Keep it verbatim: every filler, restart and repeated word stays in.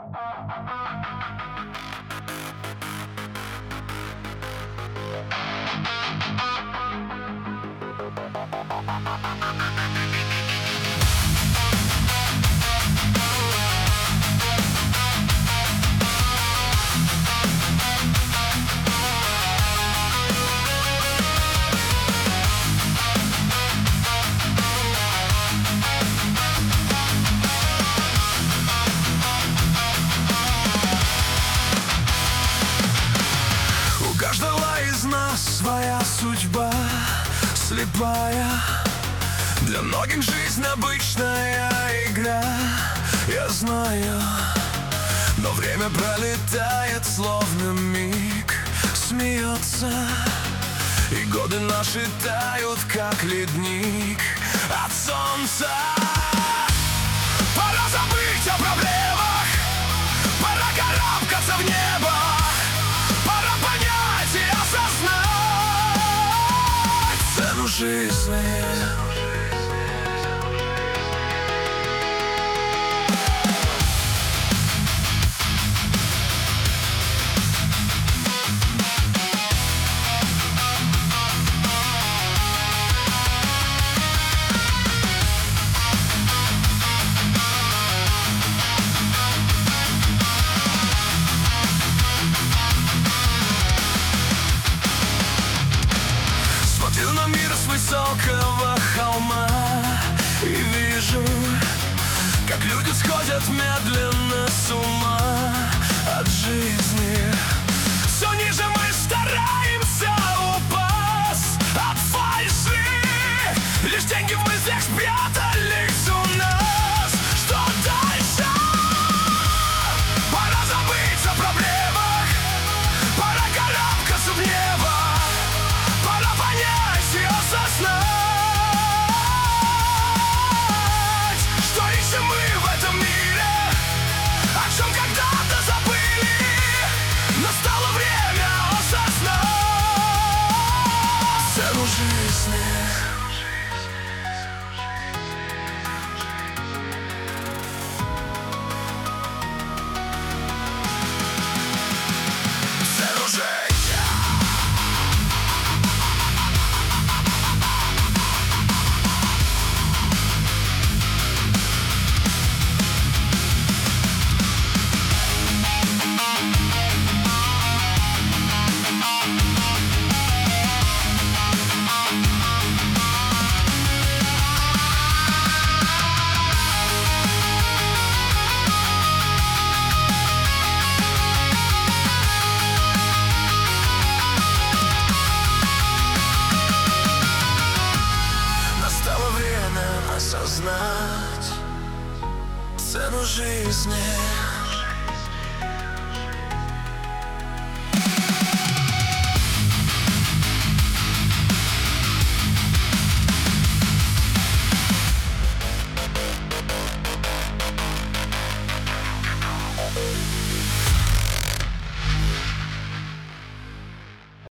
У каждого из нас своя судьба слепая. Для многих жизнь обычная игра, я знаю. Но время пролетает, словно миг смеется, и годы наши тают, как ледник от солнца. Пора забыть о проблемах, пора карабкаться в небо, пора понять и осознать цену жизни. Смотрю на мир с высокого холма и вижу, как люди сходят медленно с ума от жизни. Все ниже мы стараемся упасть от фальши, лишь деньги в мыслях спрятались у нас. Что дальше? Пора забыть о проблемах, пора карабкаться в небо, пора понять и осознать, что ищем мы в этом мире, о чем когда-то забыли. Настало время осознать цену жизни. Цену жизни. Настало время осознать цену жизни.